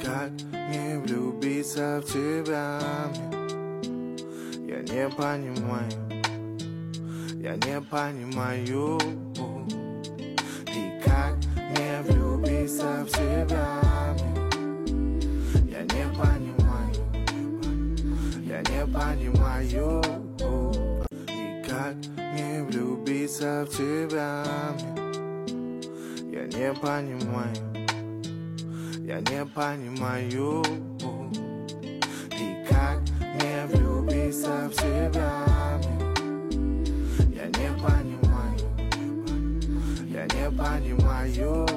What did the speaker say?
как не влюбиться в тебя? Я не понимаю, я не понимаю. И как не влюбиться в тебя? Я не понимаю, я не понимаю. И как не влюбиться в тебя? Я не понимаю, я не понимаю. И как не влюбиться в тебя? Я не понимаю, я не понимаю.